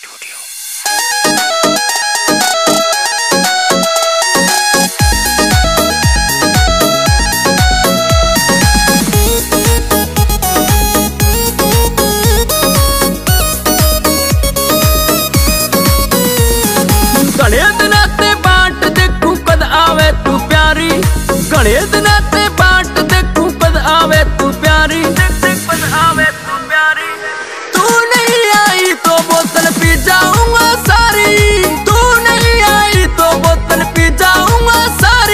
Studio. Ganesh नाते बाट देखू कद आवे तू प्यारी, गणेश नाते बाट देखू कद आवे तू प्यारी, कद आवे तू प्यारी। तू नहीं आई तो बोतल पी जाऊंगा सारी, तू नहीं आई तो बोतल पी जाऊंगा सारी।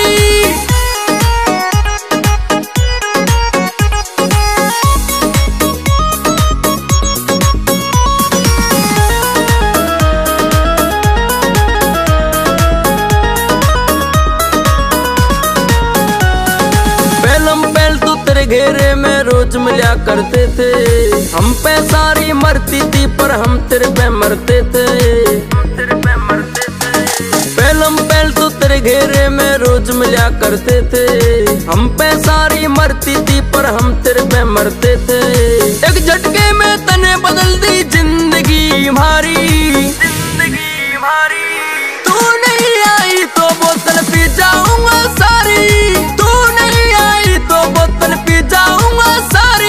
घेरे में रोज मिला करते थे, हम पे सारी मरती थी पर हम तेरे पे मरते थे, तेरे पे मरते थे। पहलम पहल तो तेरे घेरे में रोज मिला करते थे, हम पे सारी मरती थी पर हम तेरे पे मरते थे। एक झटके में तने बदल दी जिंदगी हमारी, जिंदगी हमारी। तू नहीं आई तो बोतल पी जाऊंगा सारी, तू नहीं आई तो बोतल पी जाऊंगा सारी।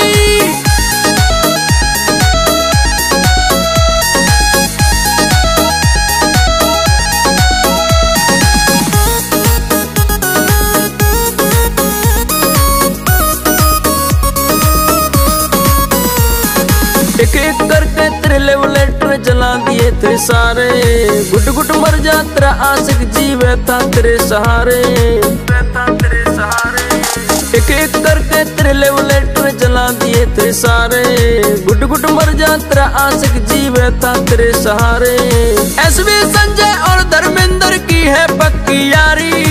एक एक करके तेरे लेवल लेटर जला दिए थे सारे, गुट गुट मर जा तेरा आशिक जीवे था तेरे सहारे, तेरे सहारे। एक एक करके तेरे लेवल लेटर जला दिए थे सारे, गुट गुट मर जा तेरा आशिक जीवे था तेरे सहारे। एसवी संजय और धर्मेंद्र की है पक्की यारी।